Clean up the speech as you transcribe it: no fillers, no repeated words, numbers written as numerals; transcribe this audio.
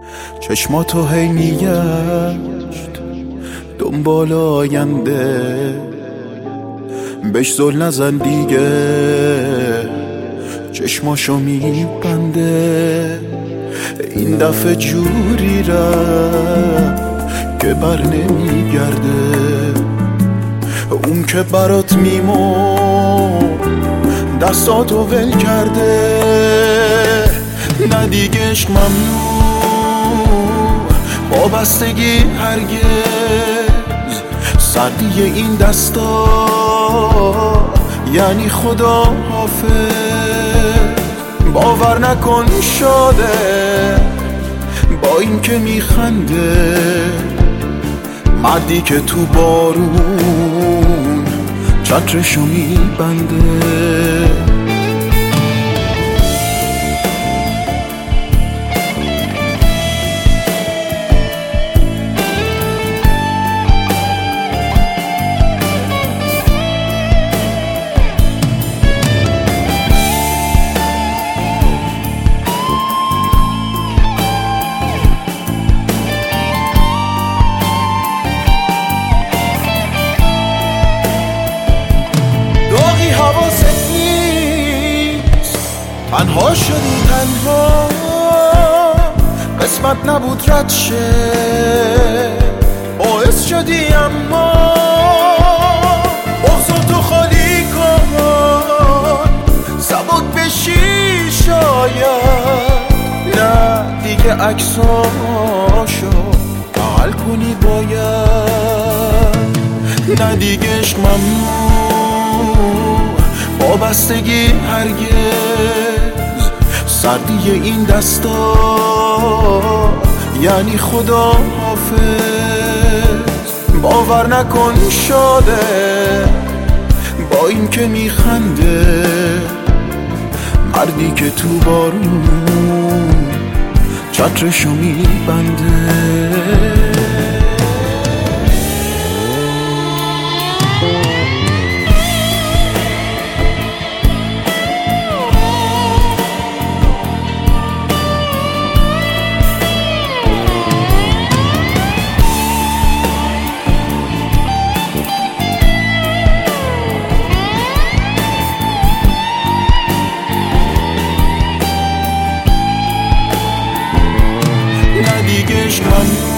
چشماتو هی میگشت دنبال آینده، بهش زل نزن دیگه، چشماشو میبنده. این دفعه جوری رفت که بر نمیگرده، اون که برات میمون دستاتو ول کرده. نه دیگه عشق ممنوع، وابستگی هرگز، سردی این دستا یعنی خدا حافظ. باور نکن شاده با این که میخنده، مردی که تو بارون چترشو میبنده. حواست نیست، تنها شدی، تنها قسمت نبود رد شه، باعث شدی اما بغضاتو خالی کن، سبک بشی شاید. نه دیگه عکساشو بغل کنی باید. نه دیگه عشق ممنوع، وابستگی هرگز، سردی این دستا یعنی خدا حافظ. باور نکن شاده با این که میخنده، مردی که تو بارون چترشو میبنده. دیگه عشق ممنوع،